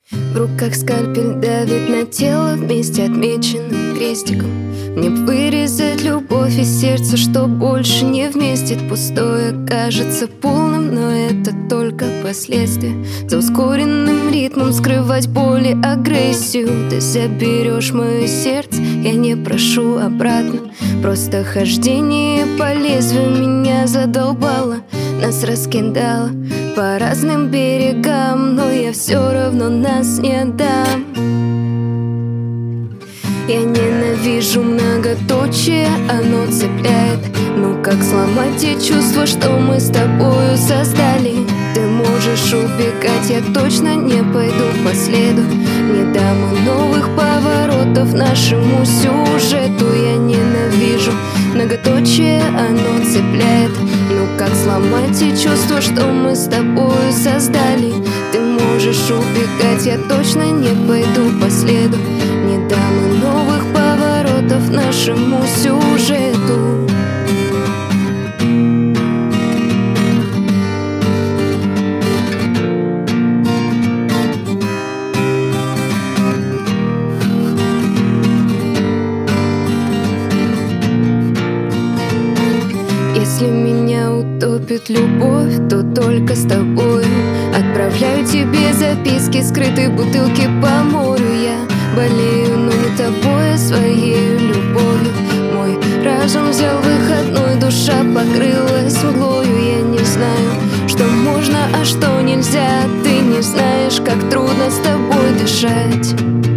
В руках скальпель давит на тело вместе отмеченным крестиком. Мне б вырезать любовь из сердца, что больше не вместит. Пустое кажется полным, но это только последствия. За ускоренным ритмом скрывать боль и агрессию. Ты заберешь мое сердце, я не прошу обратно. Просто хождение по лезвию меня задолбало. Нас раскидало по разным берегам, но я все равно нас не отдам. Я ненавижу многоточие, оно цепляет. Ну как сломать те чувства, что мы с тобою создали? Ты можешь убегать, я точно не пойду по следу. Не дам новых поворотов нашему сюжету. Я ненавижу многоточие, оно цепляет. Ну как сломать те чувства, что мы с тобою создали? Ты можешь убегать, я точно не пойду по следу. Не дам новых поворотов нашему сюжету. Если меня утопит любовь, то только с тобою. Отправляю тебе записки, скрытые бутылки по морю. Я болею, но не тобой, а своей любовью. Мой разум взял выходной, душа покрылась мглою. Я не знаю, что можно, а что нельзя. Ты не знаешь, как трудно с тобой дышать.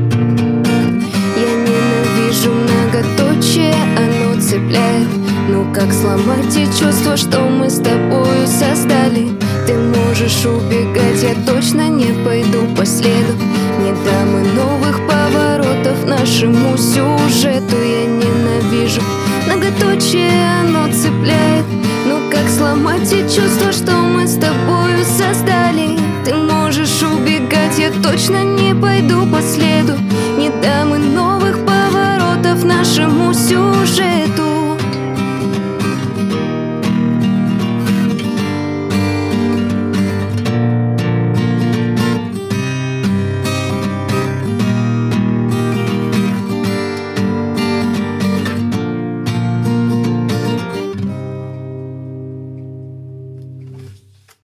Я ненавижу многоточие, оно цепляет. Ну как сломать те чувства, что мы с тобою создали? Ты можешь убегать, я точно не пойду по следу. Не дам и новых поворотов нашему сюжету. Я ненавижу многоточие, оно цепляет. Ну как сломать те чувства, что мы с тобою создали? Ты можешь убегать, я точно не пойду по следу. Не дам и новых поворотов нашему сюжету.